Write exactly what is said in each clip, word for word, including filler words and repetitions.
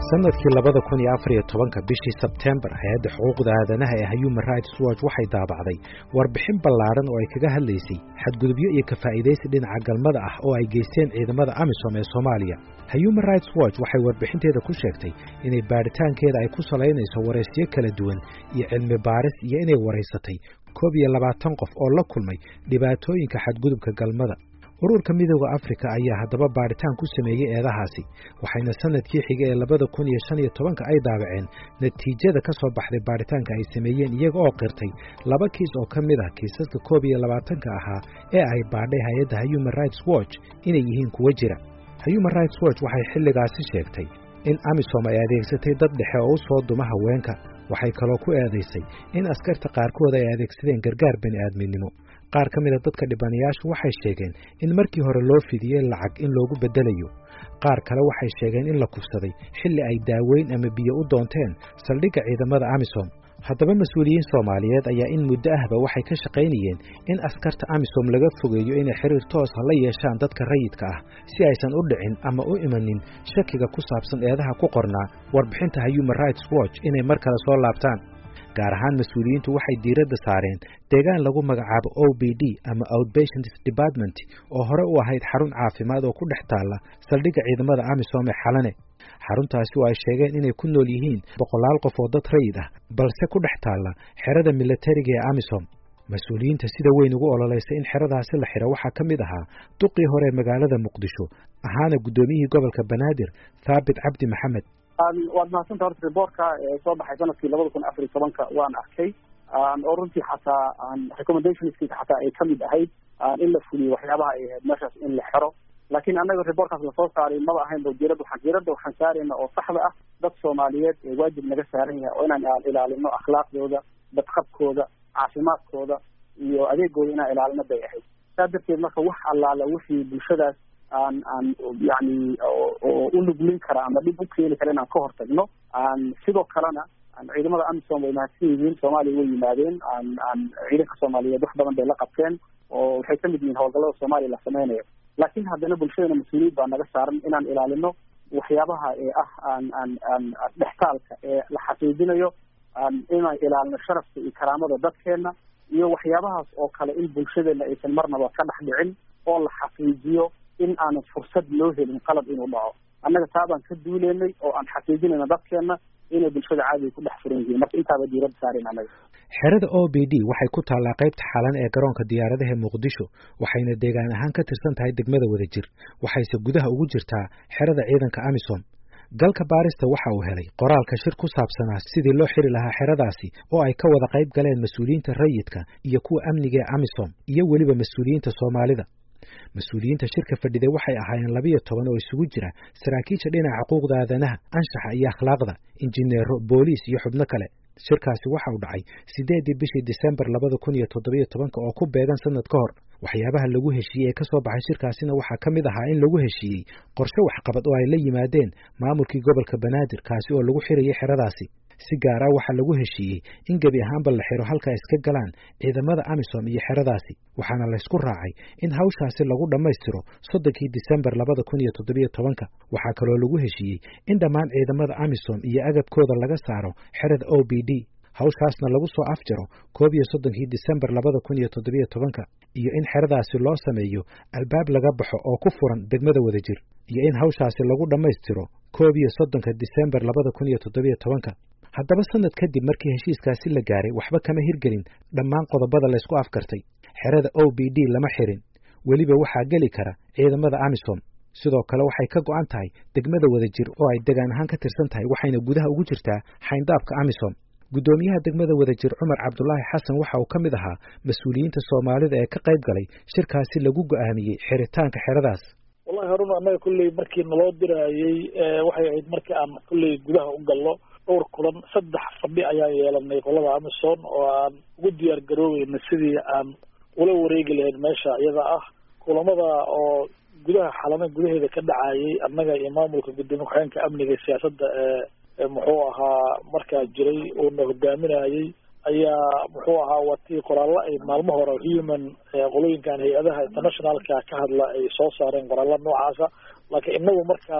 sanadkii labada kun iyo afar iyo tobanka bishii Sebtembar hay'adda xuquuqda aadanaha ee Human Rights Watch waxay daabacday warbixin ballaaran oo ay kaga hadlaysay xadgudubyo iyo ka faa'iideysi dhinaca galmada ah oo ay geysteen ciidamada AMISOM ee Soomaaliya. Human Rights Watch waxay warbixinteeda ku sheegtay inay baaritaankeeda ay ku salaynayso wareysiyo kala duwan iyo cilmi baaris iyo inay wareysatay koob iyo labaatan qof oo la kulmay dhibaatooyinka xadgudubka galmada. ururka midowga Afrika ayaa haddaba baaritaan ku sameeyay eedahaasi waxayna sanadkii xigay ee labada kun iyo shan iyo tobanka ay daabaceen natiijada ka soo baxday baaritaanka ay sameeyeen iyaga oo qirtay laba kiis oo ka mid ah kiisaska koob iyo labaatanka ahaa ee ay baadhay hay'adda Human Rights Watch inay yihiin kuwa jira. Human Rights Watch waxay xilligaasi sheegtay in AMISOM ay adeegsatay dad dhexe oo u soo duma haweenka. waxay kaloo ku eedaysay in askarta qaarkood ay adeegsadeen gargaar bani'aadminimo. qaar ka mid a dadka dhibanayaashu waxay sheegeen in markii hore loo fidiyey lacag in loogu bedelayo. qaar kale waxay sheegeen in la kufsaday xilli ay daaweyn ama biyo u doonteen saldhigga ciidamada AMISOM. haddaba mas'uuliyiin Soomaaliyeed ayaa in muddo ahba waxay ka shaqaynayeen in askarta AMISOM laga fogeeyo inay xiriir toos ah la yeeshaan dadka rayidka ah si aysan u dhicin ama u imanin shakiga ku saabsan eedaha ku qornaa warbixinta Human Rights Watch inay mar kale soo laabtaan. gaar ahaan mas'uuliyiintu waxay diiradda saareen deegaan lagu magacaabo O B D ama Outpatient Department oo hore u ahayd xarun caafimaad oo ku dhex taalla saldhigga ciidamada AMISOM ee Xalane. xaruntaasi oo ay sheegeen inay ku nool yihiin boqolaal qof oo dad rayid ah balse ku dhex taalla xerada militariga ee AMISOM. mas'uuliyiinta sida weyn ugu ololeysay in xeradaasi la xiro waxaa ka mid ahaa duqii hore ee magaalada Muqdisho ahaana gudoomiyihii gobolka Banaadir Thabit Cabdi Maxamed. waad mahadsantahay horta reportka ee soo baxay sanadkii labada kun afar iyo tobanka waan arkay oo runtii xataa recommendationskiisa xataa ay ka mid ahayd in la fuliyo waxyaabaha ay ahayd meeshaas in la xiro. laakiin annaga reportkaas lasoo saaray maba ahayn ba diirada waxaan diirada waxaan saarayna oo saxda ah dad Soomaaliyeed ee waajib naga saaran yahay oo inaan ilaalino akhlaaqdooda, badqabkooda, caafimaadkooda iyo adeegooda inaan ilaalino bay ahayd. saa darteed marka wax allaala wixii bulshadaas aan aan yani oo u nuglin kara ama dib u keeni kara inaan ka hortagno aan sidoo kalena ciidamada AMISOM way mahadsan yihiin Soomaaliya way yimaadeen aan aan ciidanka Soomaaliyeed wax badan bay la qabteen oo waxay ka mid yihiin howlgallada Soomaaliya la sameynayo. laakiin haddana bulshadana mas-uuliyad baa naga saaran inaan ilaalino waxyaabaha ee ah aan aan aan dhextaalka ee la xaqiijinayo aan inaan ilaalino sharafka iyo karaamada dadkeena iyo waxyaabahaas oo kale in bulshadeena aysan marnaba ka dhex dhicin oo la xaqiijiyo in aanan fursad loo helin qalad inuu dhaco. annaga taabaan ka duuleynay oo aan xaqiijinayna dadkeena inay bulshada caadiga ku dhex furan yihiin. marka intaaba diiradda saareen annaga. xerada O B D waxay ku taallaa qaybta Xalan ee garoonka diyaaradaha Muqdisho waxayna deegaan ahaan ka tirsan tahay degmada Wadajir waxayse gudaha ugu jirtaa xerada ciidanka AMISOM. galka baarista waxa uu helay qoraalka shir ku saabsanaa sidii loo xiri lahaa xeradaasi oo ay ka wada qayb galeen mas'uuliyiinta rayidka iyo kuwa amniga ee AMISOM iyo weliba mas'uuliyiinta Soomaalida. mas'uuliyiinta shirka fadhiday waxay ahaayeen laba iyo toban oo isugu jira saraakiisha dhinaca xuquuqda aadanaha, anshaxa iyo akhlaaqda, injineero, booliis iyo xubno kale. shirkaasi waxa uu dhacay sideedii bishii December labada kun iyo toddoba iyo tobanka oo ku beegan sanad ka hor. waxyaabaha lagu heshiiyey ee ka soo baxay shirkaasina waxaa ka mid ahaa in lagu heshiiyey qorshe waxqabad oo ay la yimaadeen maamulkii gobolka Banaadir kaasi oo lagu xirayay xeradaasi. si gaar ah waxaa lagu heshiiyey in gebi ahaanba la xiro halka iska galaan ciidamada AMISOM iyo xeradaasi. waxaana la isku raacay in hawshaasi lagu dhammaystiro soddonkii December labada kun iyo toddoba iyo tobanka. waxaa kaloo lagu heshiiyey in dhammaan ciidamada AMISOM iyo agabkooda laga saaro xerada O B D. hawshaasna lagu soo afjaro koob iyo soddonkii December labada kun iyo toddoba iyo tobanka iyo in xeradaasi loo sameeyo albaab laga baxo oo ku furan degmada Wadajir iyo in hawshaasi lagu dhammaystiro koob iyo soddonka December labada kun iyo toddoba iyo tobanka. haddaba sanad kadib markii heshiiskaasi la gaaray waxba kama hirgelin dhammaan qodobada la isku afkartay. xerada O B D lama xirin, weliba waxaa geli kara ciidamada AMISOM. sidoo kale waxay ka go'an tahay degmada Wadajir oo ay degaan ahaan ka tirsan tahay waxayna gudaha ugu jirtaa xayndaabka AMISOM. gudoomiyaha degmada Wadajir Cumar Cabdullaahi Xasan waxa uu ka mid ahaa mas'uuliyiinta Soomaalida ee ka qayb galay shirkaasi lagu go'aamiyey xiritaanka xeradaas. wallahi haruna annaga kulley markii naloo dirayay waxay ahayd markii aan kulley gudaha u gallo dhowr kulan saddex fadhi ayaan yeelanay qolada AMISOM oo aan ugu diyaar garoobeyna sidii aan ula wareegi lahayn meesha iyada ah. kulamada oo gudaha Xalana gudaheeda ka dhacayay annaga iyo maamulka gudoomiye ku-xigeenka amniga iyo siyaasadda ee muxuu ahaa markaa jiray oo na hogaaminayay ayaa muxuu ahaa watii qoraallo ay maalmo hore human qolooyinkan hay-adaha internationalka ka hadla ay soo saareen qoraallo noocaasa. laakiin inagu markaa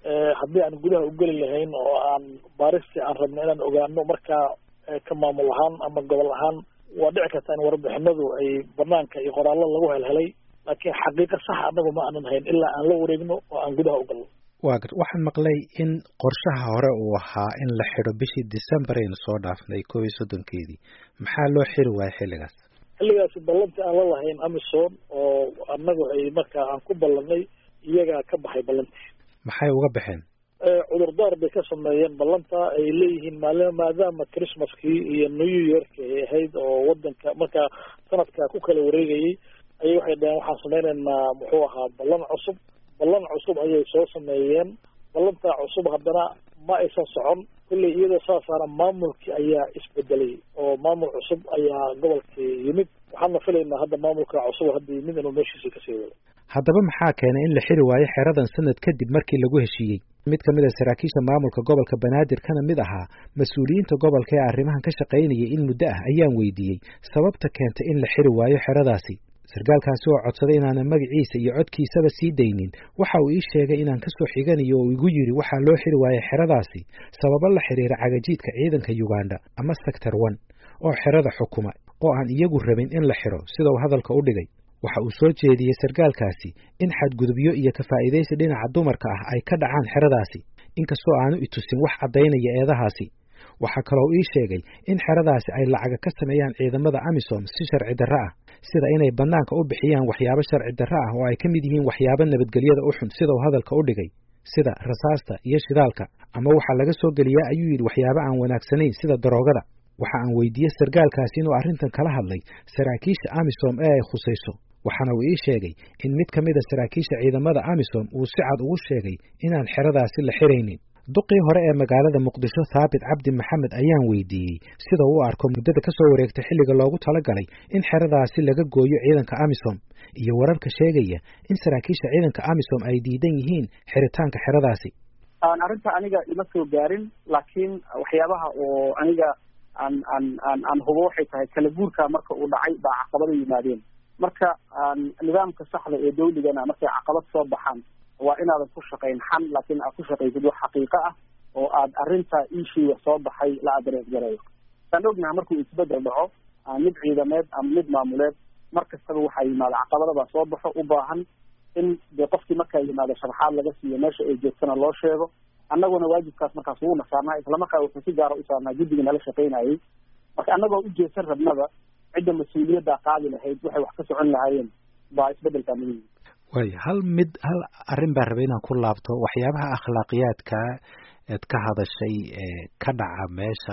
haddii aan gudaha u geli lahayn oo aan baaristii aan rabno inaan ogaano markaa ka maamul ahaan ama gobol ahaan waa dhici karta in warbixinadu ay banaanka iyo qoraallo lagu helhelay laakiin xaqiiqa sax anagu ma aanan hayn ilaa aan la wareegno oo aan gudaha u galno waa gar waxaan maqlay in qorshaha hore uu ahaa in la xidho bishii December aynu soo dhaafnay koob iyo soddonkeedii maxaa loo xiri waayay xilligaas xilligaasi ballantii aan la lahayn Amisom oo annagu ay markaa aan ku ballanay iyagaa ka baxay ballantii maxay uga baxeen cudurdaar bay ka sameeyeen ballanta ay leeyihiin maalin maadaama Christmaskii iyo New Yearka ay ahayd oo wadanka markaa sanadka ku kala wareegayay ayay waxay dhaheen waxaan sameynaynaa muxuu ahaa ballan cusub ballan cusub ayay soo sameeyeen ballanta cusub haddana ma aysan socon kulley iyadoo saasaana maamulkii ayaa isbedelay oo maamul cusub ayaa gobolkii yimid waxaana filaynaa hadda maamulka cusub hadda yimid inuu meeshiisa kasii wado haddaba maxaa keenay in la xiri waayo xeradan sanad kadib markii lagu heshiiyey mid ka mid a saraakiisha maamulka gobolka Banaadir kana mid ahaa mas'uuliyiinta gobolka ee arrimahan ka shaqaynayay in muddo ah ayaan weydiiyey sababta keentay in la xiri waayo xeradaasi sargaalkaasi oo codsaday inaan magaciisa iyo codkiisaba sii daynin waxa uu ii sheegay inaan ka soo xiganayo oo igu yiri waxa loo xiri waayay xeradaasi sababo la xiriira cagajiidka ciidanka Uganda ama sector one oo xerada xukuma oo aan iyagu rabin in la xiro sida uu hadalka u dhigay waxa uu soo jeediyay sargaalkaasi in xadgudubyo iyo ka faa'iideysi dhinaca dumarka ah ay ka dhacaan xeradaasi inkastoo aanu itusin wax cadeynaya eedahaasi waxa kale oo ii sheegay in xeradaasi ay lacag ka sameeyaan ciidamada Amisom si sharci darro ah sida inay banaanka u bixiyaan waxyaabo sharci darro ah oo ay ka mid yihiin waxyaabo nabadgelyada u xun sida uu hadalka u dhigay sida rasaasta iyo shidaalka ama waxa laga soo galiyaa ayuu yiri waxyaabo aan wanaagsanayn sida daroogada waxa aan weydiiyay sargaalkaasi inuu arrintan kala hadlay saraakiisha Amisom ee ay khusayso waxaana uu ii sheegay in mid ka mid ah saraakiisha ciidamada Amisom uu si cad ugu sheegay inaan xeradaasi la xiraynin duqii hore ee magaalada Muqdisho Thabit Cabdi Maxamed ayaan weydiiyey sida uu arko muddada ka soo wareegtay xilliga loogu talagalay in xeradaasi laga gooyo ciidanka Amisom iyo wararka sheegaya in saraakiisha ciidanka Amisom ay diidan yihiin xiritaanka xeradaasi aan arinta aniga ima soo gaarin laakiin waxyaabaha oo aniga aan aan aan aan hubo waxay tahay kala guurka marka uu dhacay baa caqabado yimaadeen marka nidaamka saxda ee dawladana markay caqabad soo baxaan waa inaadan ku shaqayn xan laakiin aad ku shaqaysid wax xaqiiqo ah oo aad arinta issue soo baxay la adereys gareeyo tan ognahay markuu isbedel dhaco mid ciidameed ama mid maamuleed markastaba waxaa yimaada caqabadaba soo baxo u baahan in dee qofkii markaa yimaado sharaxaad laga siiyo meesha ay joogtana loo sheego annaguna waajibkaas markaas uuna saarnaa isla markaa wuxuu si gaara u saarnaa guddiga nala shaqaynayay marka annagoo u jeedsan rabnaba cidda mas-uuliyadda qaadi lahayd waxay wax ka socon lahaayeen baa isbedelka muhiim way hal mid hal arrin baa rabay inaan ku laabto waxyaabaha akhlaaqiyaadka eed ka hadashay ee ka dhaca meesha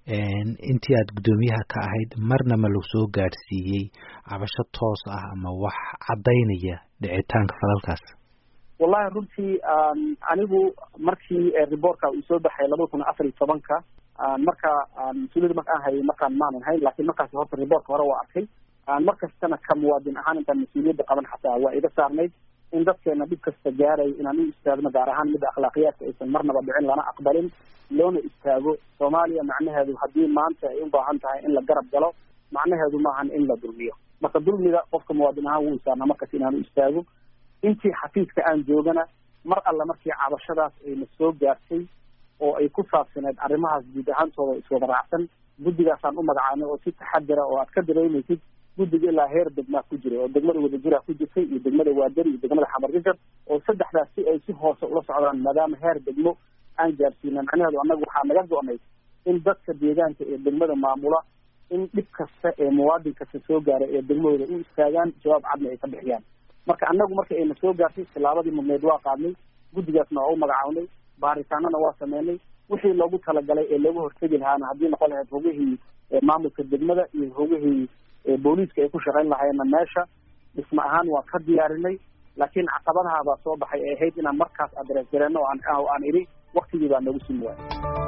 intii aad guddoomiyaha ka ahayd marna ma lagu soo gaadhsiiyey cabasho toos ah ama wax caddaynaya dhicitaanka falalkaas wallahi runtii anigu markii reportka uu soo baxay laba kun afar iyo tobanka marka mas-uuliyadda marka aan hayay markaan maanan hayn laakiin markaasi horta reportka hore waa arkay markastana ka muwaadin ahaan intaan mas-uuliyadda qaban xataa waa iga saarnayd in dadkeena dhib kasta gaaray inaan u istaagno gaar ahaan midda akhlaaqiyaadka aysan marnaba dhicin lana aqbalin loona istaago soomaaliya macnaheedu haddii maanta ay u baahan tahay in la garab galo macnaheedu maahan in la dulmiyo marka dulmiga qofka muwaadin ahaan wuu isaarnaa markaas inaan u istaago intii xafiiska aan joogana mar alla markii cabashadaas ayna soo gaartay oo ay ku saabsaneed arrimahaas guud ahaantooda iswada raacsan guddigaasaan u magacaanay oo si taxadira oo aad ka dareemaysid guddiga ilaa heer degmaa ku jiray oo degmada wadajira ku jirtay iyo degmada waadari iyo degmada xamarjajab oo saddexdaas si ay si hoose ula socdaan maadaama heer degmo aan gaarsiina macnaheedu annaga waxaa naga go-nay in dadka deegaanka ee degmada maamula in dhib kasta ee muwaadin kasta soo gaara ee degmadooda u istaagaan jawaab cadna ay ka bixiyaan marka annagu marka ayna soo gaartay tilaabadii mudneed waa qaadnay guddigaasna waa u magacawnay baaritaanana waa sameynay wixii loogu talagalay ee looga hortegi lahaana haddii noqon lahayd hogihii maamulka degmada iyo hogihii booliiska ay ku shaqayn lahaayeenna meesha dhisma ahaan waa ka diyaarinay laakiin caqabadaha baa soo baxay ee ahayd inaan markaas adrees gareenno oo aan oo aan idhi waktigii baa noogu simi waayay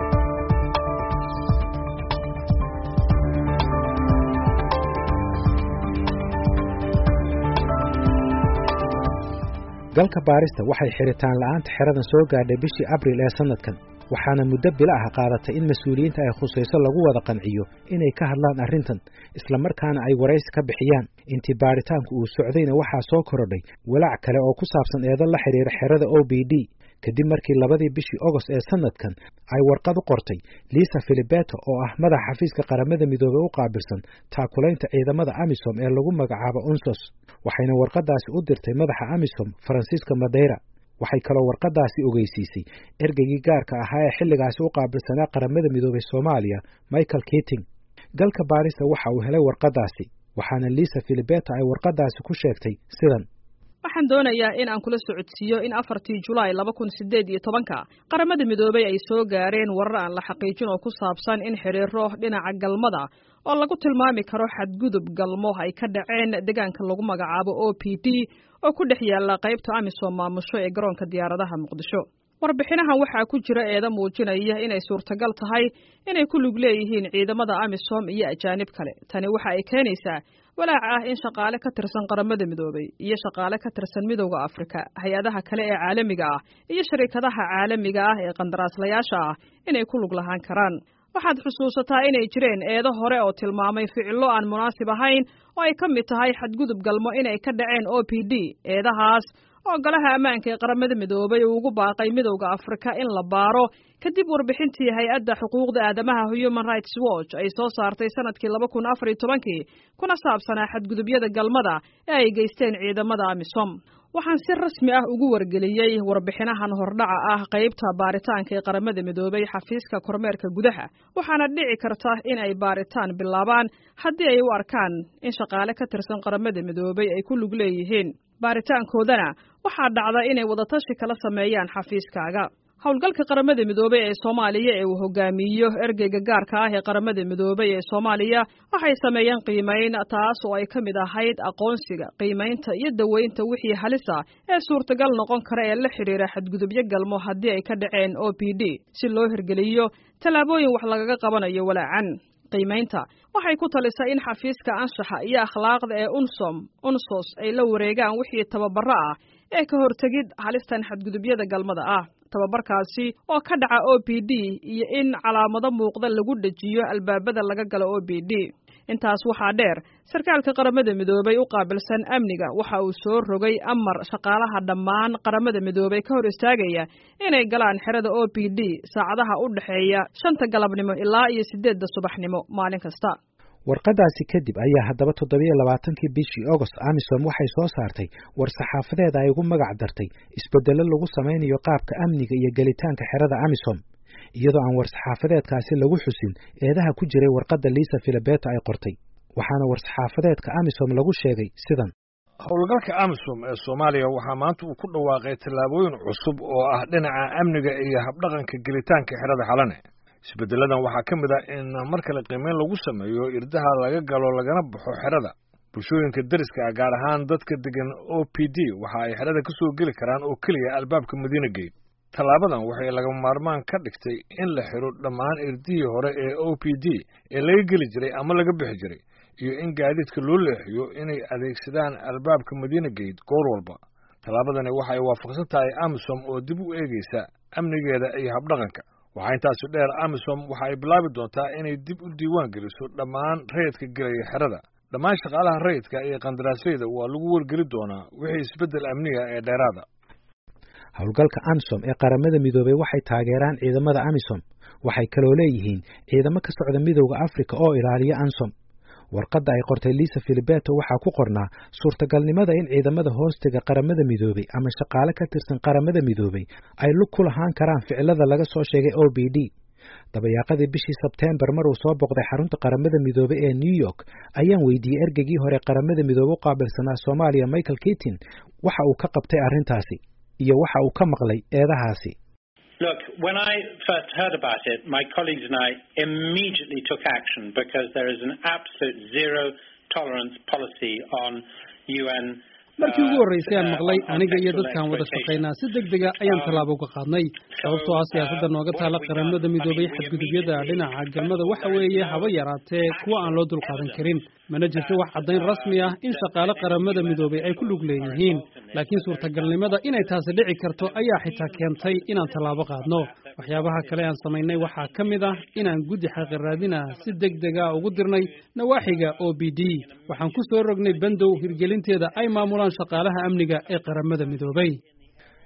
galka baarista waxay xiritaan la'aanta xeradan soo gaadhay bishii Abriil ee sanadkan waxaana muddo bila ah qaadatay in mas'uuliyiinta ay khusayso lagu wada qanciyo inay ka hadlaan arrintan isla markaana ay waraysi ka bixiyaan intii baaritaanku uu socdayna waxaa soo korodhay walaac kale oo ku saabsan eedo la xiriira xerada O B D kadib markii labadii bishii August ee sanadkan ay warqad u qortay Lisa Filiberto oo ah madaxa xafiiska qaramada midoobay u qaabilsan taakulaynta ciidamada AMISOM ee lagu magacaabo UNSOS waxayna warqadaasi u dirtay madaxa AMISOM Francisco Madeira waxay kaloo warqadaasi ogeysiisay ergeygii gaarka ahaa ee xilligaasi u qaabilsanaa qaramada midoobay Soomaaliya Michael Keating galka baarista waxa uu helay warqadaasi waxaana Lisa Filiberto ay warqadaasi ku sheegtay sidan waxaan doonayaa in aan kula socodsiiyo in afartii July laba kun sideed iyo tobanka qaramada midoobay ay soo gaareen warar aan la xaqiijin oo ku saabsan in xiriiro dhinaca galmada oo lagu tilmaami karo xadgudub galmo ay ka dhaceen deegaanka lagu magacaabo O P D oo ku dhex yaala qaybta AMISOM maamusho ee garoonka diyaaradaha Muqdisho warbixinahan waxaa ku jira eeda muujinaya inay suurtagal tahay inay ku lug leeyihiin ciidamada AMISOM iyo ajaanib kale tani waxa ay keenaysaa walaac ah in shaqaale ka tirsan qaramada midoobay iyo shaqaale ka tirsan midowga Afrika hay'adaha kale ee caalamiga ah iyo shirkadaha caalamiga ah ee qandaraaslayaasha ah inay ku lug lahaan karaan waxaad xusuusataa inay jireen eedo hore oo tilmaamay ficilo aan munaasib ahayn oo ay ka mid tahay xadgudub galmo inay ka dhaceen O P D eedahaas oo golaha ammaanka ee qaramada midoobay uu ugu baaqay midowga Afrika in la baaro kadib warbixintii hay'adda xuquuqda aadamaha Human Rights Watch ay soo saartay sanadkii laba kun afar iyo tobankii kuna saabsanaa xadgudubyada galmada ee ay geysteen ciidamada AMISOM waxaan si rasmi ah ugu wargeliyay warbixinahan hordhaca ah qaybta baaritaanka ee qaramada midoobay xafiiska kormeerka gudaha waxaana dhici karta in ay baaritaan bilaabaan haddii ay u arkaan in shaqaale ka tirsan qaramada midoobay ay ku lug leeyihiin baaritaankoodana waxaa dhacda inay wadatashi kala sameeyaan xafiiskaaga howlgalka qaramada midoobay ee Soomaaliya ee uu hogaamiyo ergeyga gaarka ah ee qaramada midoobay ee Soomaaliya waxay sameeyeen qiimeyn taas oo ay kamid ahayd aqoonsiga qiimeynta iyo daweynta wixii halis ah ee suurtagal noqon kara ee la xiriira xadgudubyo galmo haddii ay ka dhaceen O P D si loo hirgeliyo talaabooyin wax lagaga qabanayo walaacan qiimeynta waxay ku talisay in xafiiska anshaxa iyo akhlaaqda ee UNSOM UNSOS ay la wareegaan wixii tababaro ah ee ka hortagid halistan xadgudubyada galmada ah tababarkaasi oo ka dhaca O P D iyo in calaamado muuqda lagu dhajiyo albaabada laga galo O P D intaas waxaa dheer sarkaalka qaramada midoobay u qaabilsan amniga waxa uu soo rogay amar shaqaalaha dhammaan qaramada midoobay ka hor istaagaya inay galaan xerada O P D saacadaha u dhaxeeya shanta galabnimo ilaa iyo sideedda subaxnimo maalin kasta warqadaasi kadib ayaa haddaba toddoba iyo labaatankii bishii August AMISOM waxay soo saartay war saxaafadeed ay ugu magac dartay isbeddello lagu samaynayo qaabka amniga iyo gelitaanka xerada AMISOM iyadoo aan war saxaafadeedkaasi lagu xusin eedaha ku jiray warqadda Lisa Filiberto ay qortay waxaana war saxaafadeedka AMISOM lagu sheegay sidan howlgalka AMISOM ee Soomaaliya waxaa maanta uu ku dhawaaqay tallaabooyin cusub oo ah dhinaca amniga iyo habdhaqanka gelitaanka xerada Xalane isbeddeladan waxaa ka mid ah in mar kale qiimeyn lagu sameeyo irdaha laga galo lagana baxo xerada bulshooyinka dariska ah gaar ahaan dadka degan O P D waxa ay xerada ka soo geli karaan oo keliya albaabka Madiina Gate tallaabadan waxay lagama maarmaan ka dhigtay in la xiro dhammaan irdihii hore ee O P D ee laga geli jiray ama laga bixi jiray iyo in gaadiidka loo leexiyo inay adeegsadaan albaabka Madiina Gate goor walba tallaabadani waxay waafaqsan tahay AMISOM oo dib u eegaysa amnigeeda iyo habdhaqanka waxaa intaasi dheer AMISOM waxa ay bilaabi doontaa inay dib u diiwaan geliso dhammaan rayidka gelaya xerada dhammaan shaqaalaha rayidka iyo qandaraasyada waa lagu wargeli doonaa wixii isbeddel amniga ee dheeraada howlgalka AMISOM ee qaramada midoobay waxay taageeraan ciidamada AMISOM waxay kaloo leeyihiin ciidamo ka socda midowga Afrika oo ilaaliya AMISOM warqadda ay qortay Lisa Filiberto waxaa ku qornaa suurtagalnimada in ciidamada hoostiga qaramada midoobay ama shaqaale ka tirsan qaramada midoobay ay lug ku lahaan karaan ficilada laga soo sheegay O P D dabayaaqadii bishii Sebtembar mar uu soo boqday xarunta qaramada midoobay ee New York ayaan weydiiyey ergeygii hore qaramada midoobay u qaabilsanaa Soomaaliya Michael Keating waxa uu ka qabtay arrintaasi iyo waxa uu ka maqlay eedahaasi Look, when I first heard about it, my colleagues and I immediately took action because there is an absolute zero tolerance policy on U N. markii ugu horeysay aan maqlay aniga iyo dadkaan wada shaqaynaa si degdega ayaan tallaabo uga qaadnay sababtoo ah siyaasadda nooga taala qaramada midoobay xadgudubyada dhinaca galmada waxa weeye haba yaraatee kuwa aan loo dulqaadan karin mana jirto wax caddayn rasmi ah in shaqaale qaramada midoobay ay ku lug leeyihiin laakiin suurtagalnimada inay taasi dhici karto ayaa xitaa keentay inaan tallaabo qaadno waxyaabaha kale aan samaynay waxaa ka mid ah inaan guddi xaqiraadina si degdega ugu dirnay nawaaxiga O P D waxaan ku soo rognay bandow hirgelinteeda ay maamulaan shaqaalaha amniga ee qaramada midoobay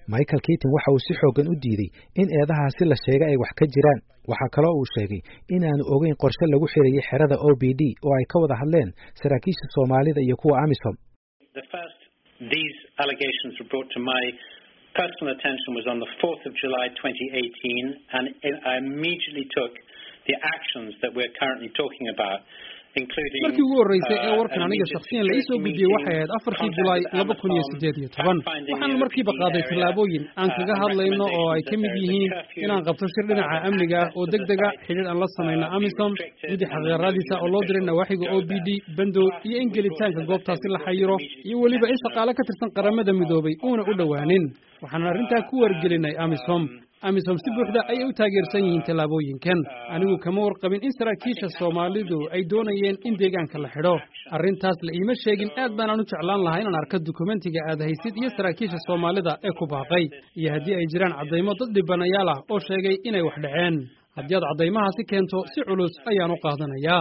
Michael Keating waxa uu si xoogan u diiday in eedahaasi la sheegay ay wax ka jiraan. Waxa kale oo uu sheegay in aanu ogeyn qorshe lagu xiriyay xerada O B D oo ay ka wada hadleen saraakiisha Soomaalida iyo kuwa AMISOM. The first these allegations were brought to my personal attention was on the fourth of July twenty eighteen, and I immediately took the actions that we're currently talking about. markii ugu horeysay ee warkan aniga shakhsiyan la isoo gudbiyay waxay ahayd afartii July laba kun iyo siddeed iyo toban waxaan markiiba qaaday tallaabooyin aan kaga hadlayno oo ay ka mid yihiin inaan qabto shir dhinaca amniga oo degdega xiriir aan la sameeyno AMISOM gudi xaqeeradiisa oo loo diray nawaaxiga O B D bando iyo in gelitaanka goobtaasi la xayiro iyo waliba in shaqaale ka tirsan qaramada midoobay uuna u dhawaanin waxaan arrintaa ku wargelinay AMISOM AMISOM si buuxda ayay u taageersan yihiin tallaabooyinkan anigu kama warqabin in saraakiisha Soomaalidu ay doonayeen in deegaanka la xidho arrintaas la iima sheegin aad baan aanu jeclaan lahaa inaan arko dokumentiga aad haysid iyo saraakiisha Soomaalida ee ku baaqay iyo haddii ay jiraan cadeymo dad dhibanayaal ah oo sheegay inay wax dhaceen haddii aad cadeymahaasi keento si culus ayaan u qaadanayaa.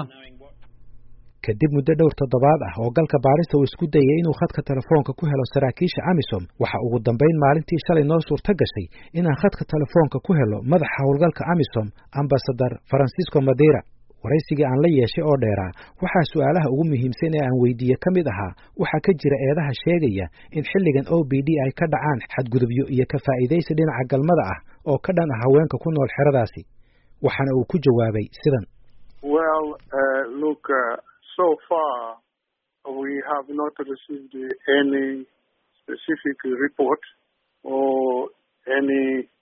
kadib muddo dhowr toddobaad ah oo galka baarista uu isku dayay inuu khadka telefoonka ku helo saraakiisha AMISOM waxa ugu dambeyn maalintii shalay noo suurta gashay inaan khadka telefoonka ku helo madaxa howlgalka AMISOM Ambassador Francisco Madeira. waraysigii aan la yeeshay oo dheeraa waxaa su'aalaha ugu muhiimsan ee aan weydiiyey ka mid ahaa waxa ka jira eedaha sheegaya in xilligan O B D ay ka dhacaan xadgudubyo iyo ka faa'iideysi dhinaca galmada ah oo ka dhan ah haweenka ku nool xeradaasi waxaana uu ku jawaabay sidan. Well, uh, look, uh, so far we have not received any specific report or any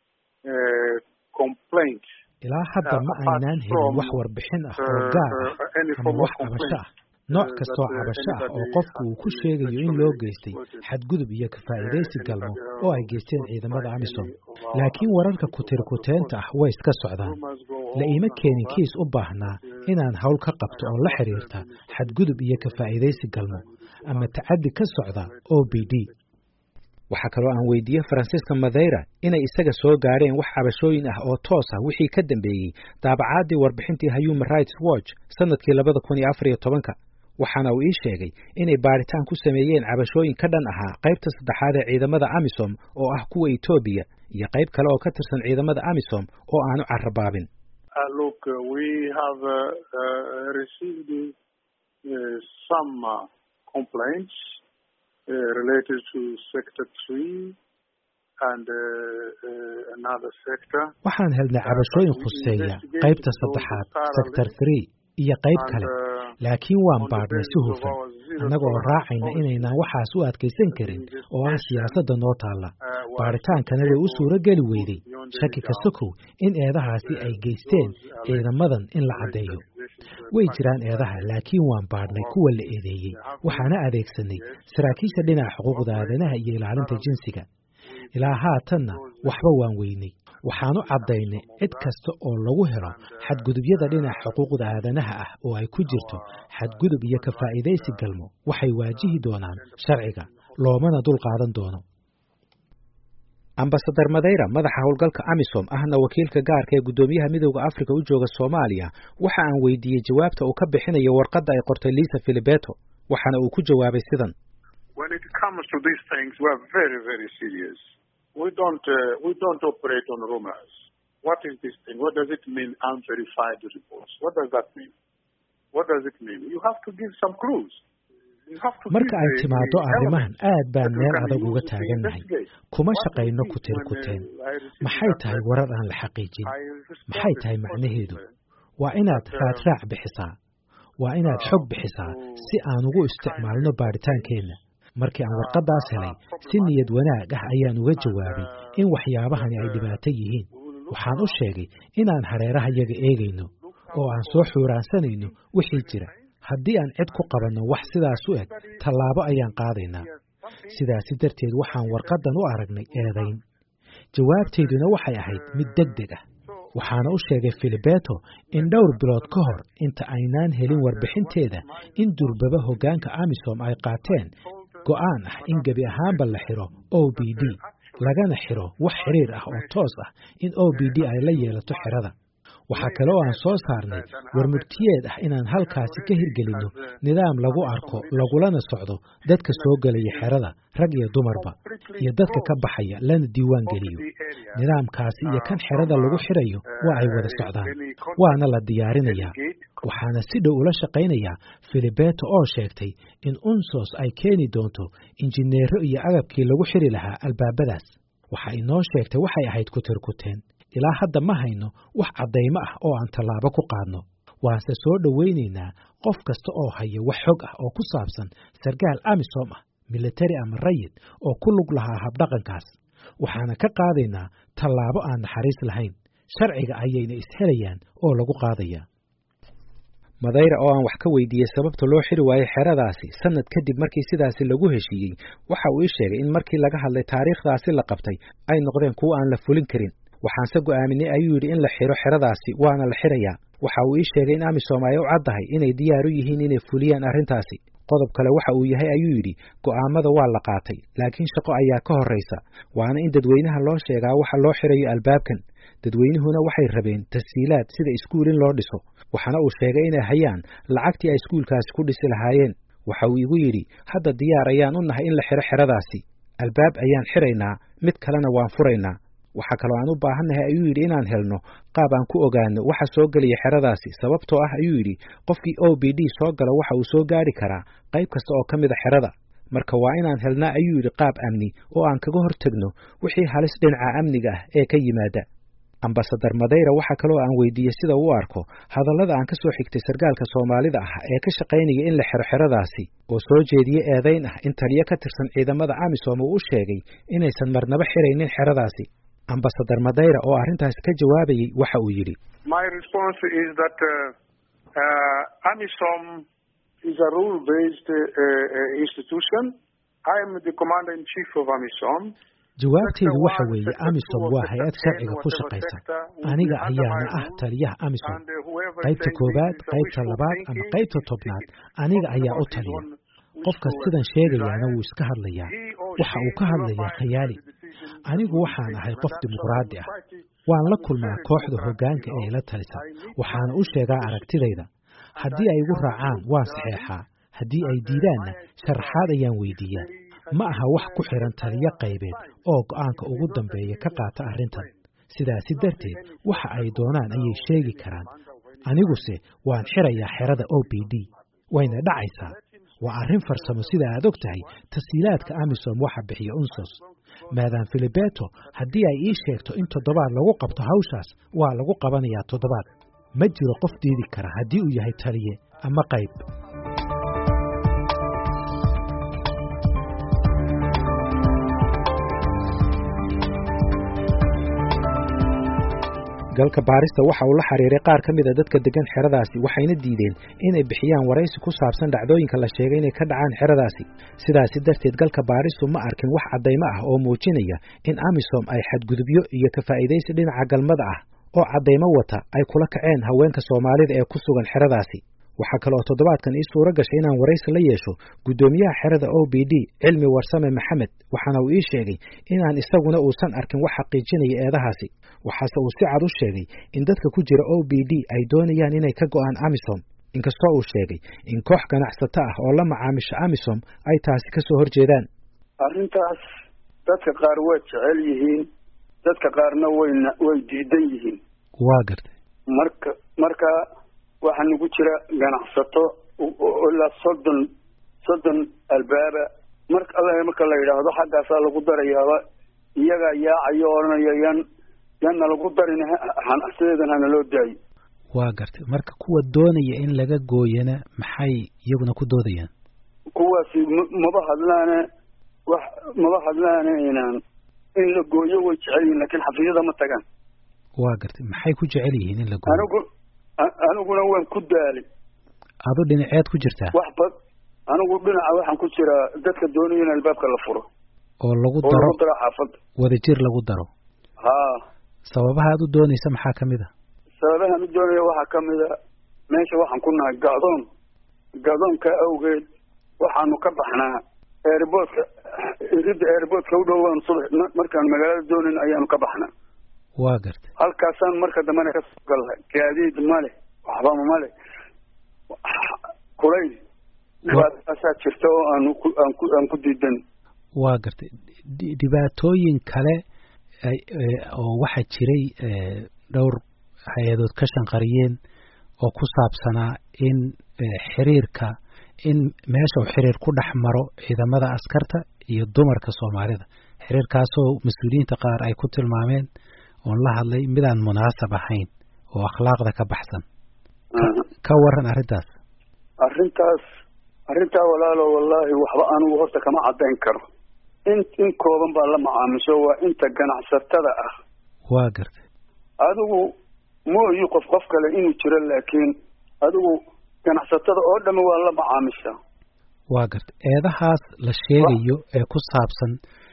uh, complaint. ilaa hadda ma aynaan helin wax warbixin ah oo gaar ah ama wax cabasho ah nooc kastoo cabasho ah oo qofku uu ku sheegayo in loo geystay xadgudub iyo ka faa'iideysi galmo oo ay geysteen ciidamada AMISOM laakiin wararka ku-tirkuteenta ah way iska socdaan la iima keenin kiis u baahnaa inaan hawl ka qabto oo la xiriirta xadgudub iyo ka faa'iideysi galmo ama tacaddi ka socda O B D. waxa kaloo aan weydiiyey Francisco Madeira inay isaga soo gaareen wax cabashooyin ah oo toos ah wixii ka dambeeyay daabacaadii warbixintii Human Rights Watch sanadkii laba kun iyo afar iyo toban waxaana uu ii sheegay inay baaritaan ku sameeyeen cabashooyin ka dhan ahaa qaybta saddexaad ee ciidamada AMISOM oo ah kuwa Ethiopia iyo qayb kale oo ka tirsan ciidamada AMISOM oo aanu carrabaabin. Uh, look, uh, we have uh, uh, received uh, some uh, complaints Uh, related to sector three and uh, uh, another sector. waxaan helnay cabashooyin khuseeya qaybta saddexaad sector three iyo qayb kale laakiin waan baadhnay si hufan annagoo raacayna inaynaan waxaas u adkaysan karin oo ah siyaasadda noo taalla baaritaankana way u suuro geli weyday shaki kasta kow in eedahaasi ay geysteen ciidamadan in la caddeeyo way jiraan eedaha laakiin waan baadhnay kuwa la eedeeyey waxaana adeegsanay saraakiisha dhinaca xuquuqda aadanaha iyo ilaalinta jinsiga ilaa haatanna waxba waan weynay waxaanu caddaynay cid kasta oo lagu helo xadgudubyada dhinaca xuquuqda aadanaha ah oo ay ku jirto xadgudub iyo ka faa'iideysi galmo waxay waajihi doonaan sharciga loomana dul qaadan doono. Ambassador Madeira madaxa howlgalka AMISOM ahna wakiilka gaarka ee gudoomiyaha midowga Afrika u jooga Soomaaliya waxa aan weydiiyey jawaabta uu ka bixinayo warqadda ay qortay Lisa Filibeto waxaana uu ku jawaabay sidan. When it comes to these things we are very very serious. We don't uh, we don't operate on rumors. What is this thing? What does it mean unverified reports? What does that mean? What does it mean? You have to give some clues. marka ay timaado arrimahan aad baan meel adag uga taagannahay kuma shaqayno ku tirkuteen maxay tahay warar aan la xaqiijin maxay tahay macnaheedu waa inaad raadraac bixisaa waa inaad xog bixisaa si aan ugu isticmaalno baaritaankeena markii aan warqadaas helay si niyad wanaag ah ayaan uga jawaabay in waxyaabahani ay dhibaato yihiin waxaan u sheegay inaan hareeraha iyaga eegayno oo aan soo xuuraansanayno wixii jira haddii aan cid ku qabanno wax sidaas u eg tallaabo ayaan qaadaynaa sidaasi darteed waxaan warqadan u aragnay eedayn jawaabteeduna waxay ahayd mid degdeg ah waxaana u sheegay Filibeto in dhowr bilood ka hor inta aynaan helin warbixinteeda in durbaba hoggaanka AMISOM ay qaateen go'aan ah in gebi ahaanba la xiro O B D lagana xiro wax xiriir ah oo toos ah in O B D ay la yeelato xirada waxaa kale oo aan soo saarnay warmurtiyeed ah inaan halkaasi ka hirgelinno nidaam lagu arko lagulana socdo dadka soo gelaya xerada rag iyo dumarba iyo dadka ka baxaya lana diiwaan geliyo nidaamkaasi iyo kan xerada lagu xirayo waa ay wada socdaan waana la diyaarinayaa waxaana si dhow ula shaqaynayaa Filibeto oo sheegtay in UNSOS ay keeni doonto injineero iyo agabkii lagu xiri lahaa albaabadaas waxa inoo sheegtay waxay ahayd ku tirkuteen ilaa hadda ma hayno wax cadeymo ah oo aan tallaabo ku qaadno waase soo dhaweynaynaa qof kasta oo haya wax xog ah oo ku saabsan sargaal AMISOM ah military ama rayid oo ku lug lahaa habdhaqankaas waxaana ka qaadaynaa tallaabo aan naxariis lahayn sharciga ayayna ishelayaan oo lagu qaadayaa Madeira oo aan wax ka weydiiyay sababta loo xiri waayay xeradaasi sanad kadib markii sidaasi lagu heshiiyey waxa uu sheegay in markii laga hadlay taariikhdaasi la qabtay ay noqdeen kuwa aan la fulin karin waxaan se go'aaminay ayuu yidhi in la xiro xeradaasi waana la xirayaa waxa uu ii sheegay in AMISOM ay u caddahay inay diyaar u yihiin inay fuliyaan arrintaasi qodob kale waxa uu yahay ayuu yidhi go'aamada waa la qaatay laakiin shaqo ayaa ka horreysa waana in dadweynaha loo sheegaa waxa loo xirayo albaabkan dadweynuhuna waxay rabeen tasiilaad sida iskuul in loo dhiso waxaana uu sheegay inay hayaan lacagtii ay iskuulkaasi ku dhisi lahaayeen waxa uu igu yidhi hadda diyaar ayaan u nahay in la xiro xeradaasi albaab ayaan xiraynaa mid kalena waan furaynaa waxa kaloo aan u baahannahay ayuu yidhi inaan helno qaab aan ku ogaano waxa soo gelaya xeradaasi sababtoo ah ayuu yidhi qofkii O B D soo gala waxa uu soo gaari karaa qayb kasta oo ka mid a xerada marka waa inaan helnaa ayuu yidhi qaab amni oo aan kaga hortagno wixii halis dhinaca amniga ah ee ka yimaada ambasadar Madeira waxa kale oo aan weydiiyay sida uu arko hadallada aan ka soo xigtay sargaalka Soomaalida ah ee ka shaqeynaya in la xiro xeradaasi oo soo jeediyay eedayn ah in taliye ka tirsan ciidamada AMISOM uu sheegay inaysan marnaba xiraynin xeradaasi ambasadar Madeira oo arrintaas ka jawaabayay waxa uu yiri My response is that uh, uh, AMISOM is a rule based uh, uh, institution. I am the commander in chief of AMISOM. jawaabteedu waxa weeye AMISOM waa hay'ad sharciga ku shaqaysa aniga ayaana ah taliyaha AMISOM qaybta koobaad qaybta labaad ama qaybta tobnaad aniga ayaa u taliya qofka sidan sheegayaana wuu iska hadlayaa waxa uu ka hadlayaa khayaali anigu waxaan ahay qof dimuqraadi ah waan la kulmaa kooxda hoggaanka ee la talisa waxaana u sheegaa aragtidayda haddii ay igu raacaan waan saxeexaa haddii ay diidaanna sharaxaad ayaan weydiiyaa ma aha wax ku xiran taliye qaybeed oo go'aanka ugu dambeeya ka qaata arrintan sidaasi darteed waxa ay doonaan ayay sheegi karaan aniguse waan xirayaa xerada O B D wayna dhacaysaa waa arrin farsamo sida aad og tahay tasiilaadka AMISOM waxa bixiya UNSOS maadaam Filibeto haddii ay ii sheegto in toddobaad lagu qabto hawshaas waa lagu qabanayaa toddobaad ma jiro qof diidi kara haddii uu yahay taliye ama qayb galka baarista waxa uu la xiriiray qaar ka mid ah dadka degan xeradaasi waxayna diideen inay bixiyaan waraysi ku saabsan dhacdooyinka la sheegay inay ka dhacaan xeradaasi sidaasi darteed galka baaristu ma arkin wax cadeymo ah oo muujinaya in AMISOM ay xadgudubyo iyo ka faa'iideysi dhinaca galmada ah oo cadeymo wata ay kula kaceen haweenka Soomaalida ee ku sugan xeradaasi waxa kale oo toddobaadkan ii suura gashay inaan waraysi la yeesho gudoomiyaha xerada O B D Cilmi Warsame Maxamed waxaana uu ii sheegay inaan isaguna uusan arkin wax xaqiijinaya eedahaasi waxaase uu si cad u sheegay in dadka ku jira O B D ay doonayaan inay ka go'aan AMISOM inkastoo uu sheegay in koox ganacsato ah oo la macaamisha AMISOM ay taasi ka soo horjeedaan arrintaas dadka qaar way jecel yihiin dadka qaarna wayna way diidan yihiin waa gartay marka marka waxaa nagu jira ganacsato ilaa soddon soddon albaaba marka alla marka la yidhaahdo xaggaasaa lagu darayaaba iyaga yaacayo odhanaya yan yanna lagu darin sideedan hana loo daayo waa gartay marka kuwa doonaya in laga gooyana maxay iyaguna ku doodayaan kuwaasi maba hadlaane wax maba hadlaane inaan in la gooyo way jecel yihiin laakiin xafiisyada ma tagaan waa gartay maxay ku jecel yihiin in la gooyo anigu aniguna waan ku daalay adu dhinaceed ku jirtaa wax bad anigu dhinaca waxaan ku jiraa dadka doonaya in albaabka la furo oo lagu daro xaafadda wadajir lagu daro haa sababaha aad u doonaysa maxaa ka mid a sababahan u doonaya waxaa ka mid a meesha waxaan ku nahay gacdoon gacdoonka awgeed waxaanu ka baxnaa airportka iridda airportka u dhowaan subax markaan magaalada doonin ayaanu ka baxnaa waa gartay halkaasaan marka dambena ka soo galnay gaadiid male waxba male kulayl dhibaataasaa jirta oo aan ku aan ku aan ku diidan waa gartay dhibaatooyin kale oo waxaa jiray dhowr hay-adood ka shanqariyeen oo ku saabsanaa in xiriirka in meesha uu xiriir ku dhex maro ciidamada askarta iyo dumarka soomaalida xiriirkaasoo mas-uuliyiinta qaar ay ku tilmaameen oon la hadlay midaan munaasab ahayn oo akhlaaqda ka baxsan ka waran arrintaas arrintaas arrintaa walaalo wallaahi waxba anigu horta kama caddayn karo in in kooban baa la macaamisho waa inta ganacsatada ah waa gartay adigu mooyi qof qof kale inuu jiro laakiin adigu ganacsatada oo dhammi waa la macaamishaa waa gartay eedahaas la sheegayo ee ku saabsan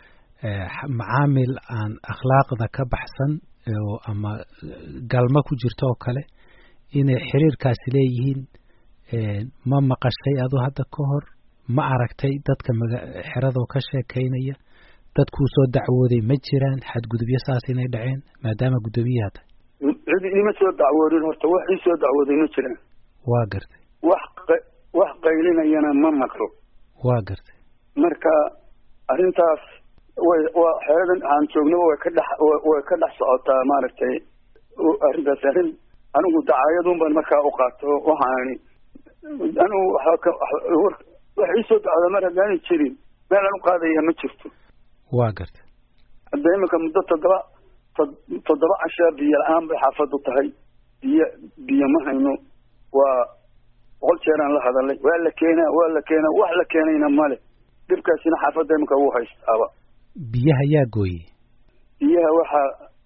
macaamil aan akhlaaqda ka baxsan oo ama galma ku jirto oo kale inay xiriirkaasi leeyihiin ma maqashay adu hadda ka hor ma aragtay dadka xeradoo ka sheekaynaya dadkuu soo dacwooday ma jiraan xadgudubyo saas inay dhaceen maadaama guddoomiyaha tahay cid ima soo dacwoodin horta wax ii soo dacwooday ma jiraan waa gartay wax wax qaylinayana ma maqlo waa gartay marka arrintaas way waa xeeradan aan joognaba way ka dhex way ka dhex socotaa maaragtay arrintaas arrin anigu dacaayadun baan markaa u qaato waxaani anigu wax ii soo dacwooda mar haddaanay jirin meel aan u qaadaya ma jirto waa gartay hadda iminka muddo toddoba toddoba cashaa biyo la-aan bay xaafadu tahay biyo biyo ma hayno waa boqol jeeraan la hadalay waa la keenaa waa la keenaa wax la keenayna male dhibkaasina xaafadda iminka wuu haystaaba biyaha yaa gooyey biyaha waxaa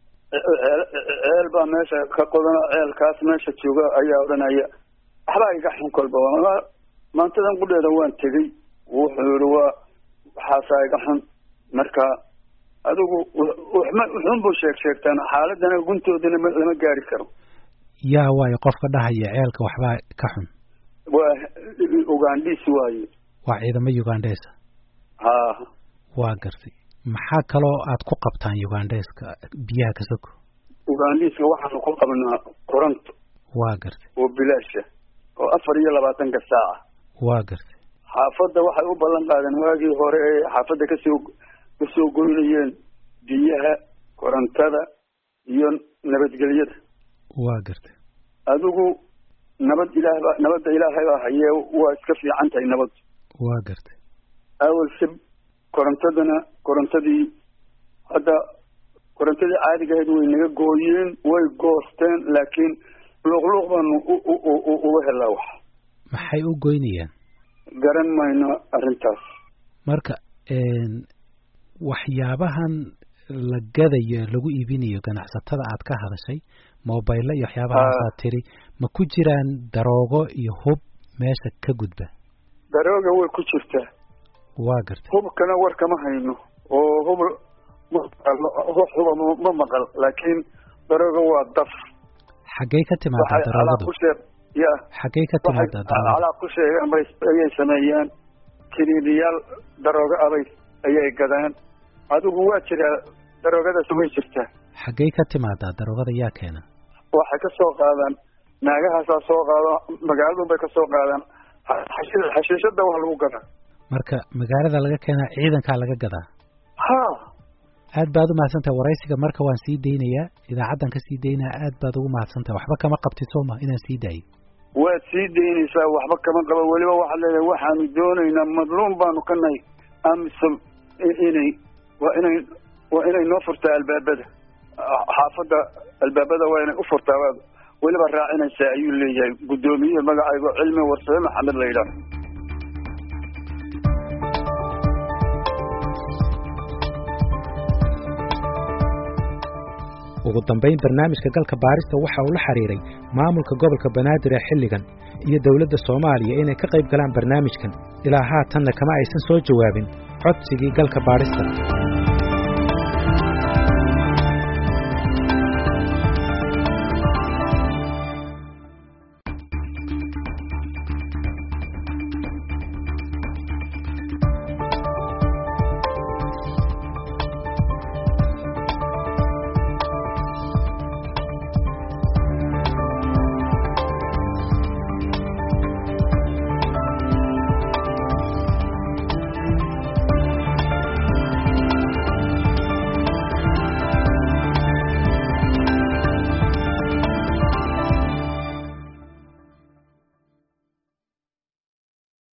ceel baa meesha ka qodana ceelkaas meesha jooga ayaa odhanaya waxbaa iga xun kolba maantadan qudheeda waan tegey wuxuu yihi waa waxaasaa iga xun marka adigu wuxuun buu sheeg sheegtaan xaaladana guntoodana lama gaari karo yaa waayo qofka dhahaya ceelka waxbaa ka xun waa ugandhiis waaye waa ciidamo ugandheesa ha waa gartay maxaa kaloo aad ku qabtaan ugandheeska biyaha ka soko ugandhiiska waxaanu ku qabnaa koronto waa gartay oo bilaasha oo afar iyo labaatanka saaca waa gartay xaafadda waxay u ballan qaadeen waagii hore ee xaafadda kasoo kasoo goynayeen biyaha korontada iyo nabadgelyada waa gartay adigu nabad ilaah baa nabadda ilaahay baa hayee waa iska fiican tahay nabad waa gartay awal sib korontadana korontadii hadda korontadii caadiga ahayd way naga gooyeen way goosteen laakiin luuqluuq baanu uga helaa wax maxay u goynayaan garan mayno arrintaas marka waxyaabahan la gadayo lagu iibinayo ganacsatada aad ka hadashay mobaylo iyo waxyaabahaasaad tiri ma ku jiraan daroogo iyo hub meesha ka gudba darooga way ku jirtaa waa gartay hubkana war kama hayno oo hub huba ma maqal laakiin darooga waa daf xaggey ka timaadaa daroogadu ya xaggey ka timaadaa daroogadu calaa ku sheegaan bay ayay sameeyaan kiniiniyaal darooga abay ayay gadaan adigu waa jiraa daroogadaas way jirtaa xaggey ka timaadaa daroogada yaa keena waxay ka soo qaadaan naagahaasaa soo qaado magaaladun bay ka soo qaadaan xashiishada waa lagu gadaa marka magaalada laga keenaa ciidankaa laga gadaa ha aad baad u mahadsantahay waraysiga marka waan sii daynayaa idaacaddan ka sii daynaya aad baad ugu mahadsantahay waxba kama qabti sooma inaan sii daayo waad sii daynaysaa waxba kama qaba weliba waxaad leedahay waxaanu doonaynaa madluum baanu ka nahay amisom inay waa inay waa inay noo furtaa albaabada xaafadda albaabada waa inay u furtaa weliba raacinaysaa ayuu leeyahay guddoomiye magacaygo cilmi warsame maxamed la yidhaah ugu dambayn barnaamijka galka baarista waxa uu la xiriiray maamulka gobolka banaadir ee xilligan iyo dowladda soomaaliya inay ka qayb galaan barnaamijkan ilaa haatanna kama aysan soo jawaabin codsigii galka baarista